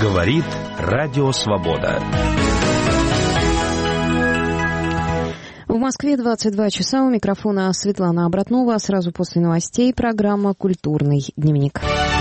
Говорит Радио Свобода. В Москве 22 часа. У микрофона Светлана Обратнова. Сразу после новостей программа «Культурный дневник».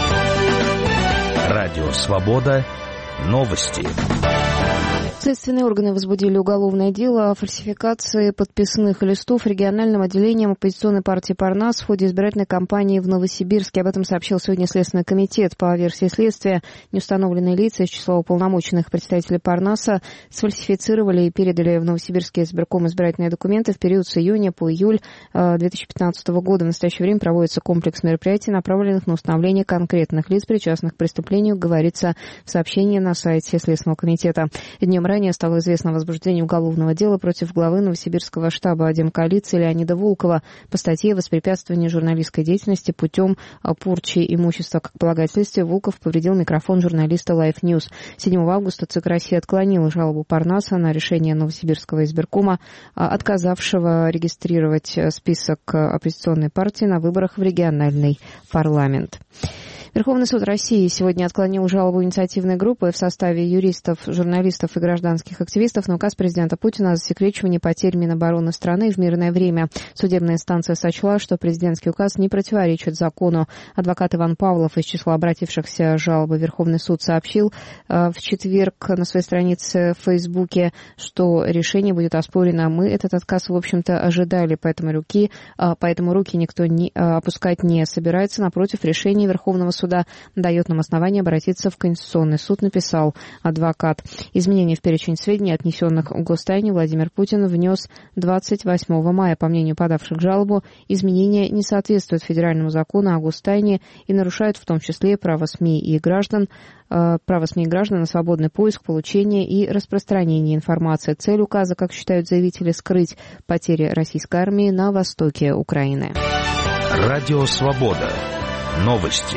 Радио Свобода. Новости. Следственные органы возбудили уголовное дело о фальсификации подписных листов региональным отделением оппозиционной партии «Парнас» в ходе избирательной кампании в Новосибирске. Об этом сообщил сегодня Следственный комитет. По версии следствия, неустановленные лица из числа уполномоченных представителей «Парнаса» сфальсифицировали и передали в Новосибирский избирком избирательные документы в период с июня по июль 2015 года. В настоящее время проводится комплекс мероприятий, направленных на установление конкретных лиц, причастных к преступлению, говорится в сообщении на сайте Следственного комитета. Днем ранее стало известно о возбуждении уголовного дела против главы Новосибирского штаба Демкоалиции Леонида Волкова по статье «Воспрепятствование журналистской деятельности путем порчи имущества». Как полагает следствие, Волков повредил микрофон журналиста Life News. 7 августа ЦИК России отклонил жалобу Парнаса на решение Новосибирского избиркома, отказавшего регистрировать список оппозиционной партии на выборах в региональный парламент. Верховный суд России сегодня отклонил жалобу инициативной группы в составе юристов, журналистов и гражданских активистов на указ президента Путина о засекречивании потерь Минобороны страны в мирное время. Судебная инстанция сочла, что президентский указ не противоречит закону. Адвокат Иван Павлов из числа обратившихся жалобы Верховный суд сообщил в четверг на своей странице в Фейсбуке, что решение будет оспорено. Мы этот отказ, в общем-то, ожидали, поэтому руки никто опускать не собирается. Напротив, решение Верховного суда дает нам основание обратиться в Конституционный суд, написал адвокат. Изменения в перечень сведений, отнесенных к гостайне, Владимир Путин внес 28 мая. По мнению подавших жалобу, изменения не соответствуют федеральному закону о гостайне и нарушают в том числе право СМИ и граждан на свободный поиск, получение и распространение информации. Цель указа, как считают заявители, скрыть потери российской армии на востоке Украины. Радио Свобода. Новости.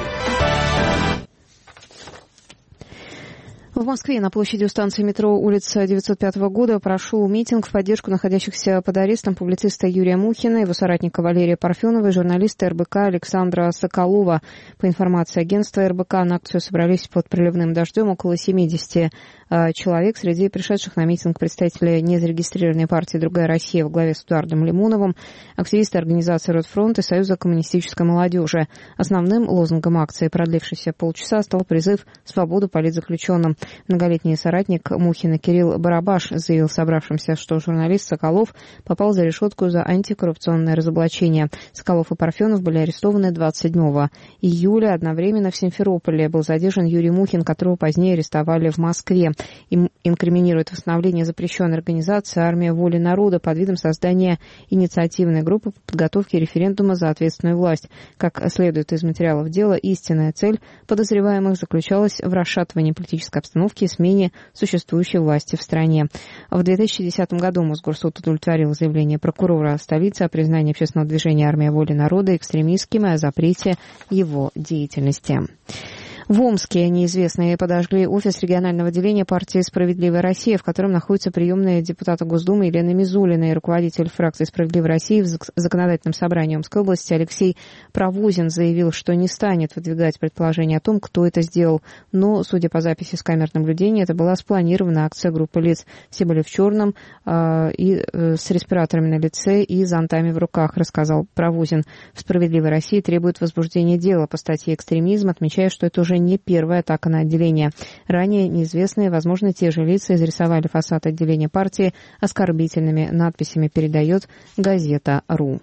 В Москве на площади у станции метро улица 905 года прошел митинг в поддержку находящихся под арестом публициста Юрия Мухина, его соратника Валерия Парфенова и журналиста РБК Александра Соколова. По информации агентства РБК, на акцию собрались под проливным дождем около 70 человек. Среди пришедших на митинг представители незарегистрированной партии «Другая Россия» во главе с Эдуардом Лимоновым, активисты организации «Ротфронт» и Союза коммунистической молодежи. Основным лозунгом акции, продлившейся полчаса, стал призыв «Свободу политзаключенным». Многолетний соратник Мухина Кирилл Барабаш заявил собравшимся, что журналист Соколов попал за решетку за антикоррупционное разоблачение. Соколов и Парфенов были арестованы 27 июля. Одновременно в Симферополе был задержан Юрий Мухин, которого позднее арестовали в Москве. Им инкриминирует восстановление запрещенной организации «Армия воли народа» под видом создания инициативной группы по подготовке референдума за ответственную власть. Как следует из материалов дела, истинная цель подозреваемых заключалась в расшатывании политической обстановки и смене существующей власти в стране. В 2010 году Мосгорсуд удовлетворил заявление прокурора столицы о признании общественного движения «Армия воли народа» экстремистским и о запрете его деятельности. В Омске неизвестные подожгли офис регионального отделения партии «Справедливая Россия», в котором находится приемная депутата Госдумы Елена Мизулина и руководитель фракции «Справедливая Россия» в законодательном собрании Омской области Алексей Провозин заявил, что не станет выдвигать предположение о том, кто это сделал. Но, судя по записи с камер наблюдения, это была спланированная акция группы лиц. Все были в черном и с респираторами на лице и зонтами в руках, рассказал Провозин. В «Справедливой России» требует возбуждения дела по статье «Экстремизм», отмечая, что это уже не первая атака на отделение. Ранее неизвестные, возможно, те же лица изрисовали фасад отделения партии оскорбительными надписями, передает газета.ру.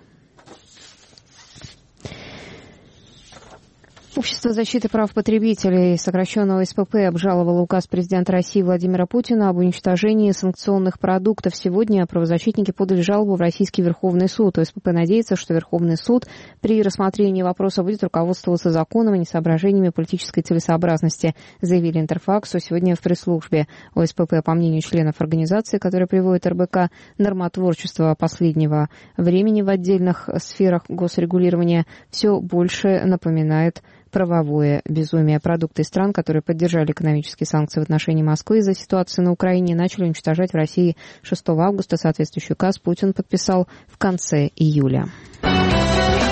Общество защиты прав потребителей, сокращенного СПП, обжаловало указ президента России Владимира Путина об уничтожении санкционных продуктов. Сегодня правозащитники подали жалобу в Российский Верховный суд. ОСПП надеется, что Верховный суд при рассмотрении вопроса будет руководствоваться законом, а не соображениями политической целесообразности, заявили Интерфаксу сегодня в пресс-службе. ОСПП, по мнению членов организации, которая приводит РБК, нормотворчество последнего времени в отдельных сферах госрегулирования все больше напоминает правовое безумие. Продукты стран, которые поддержали экономические санкции в отношении Москвы из-за ситуации на Украине, начали уничтожать в России 6 августа. Соответствующий указ Путин подписал в конце июля.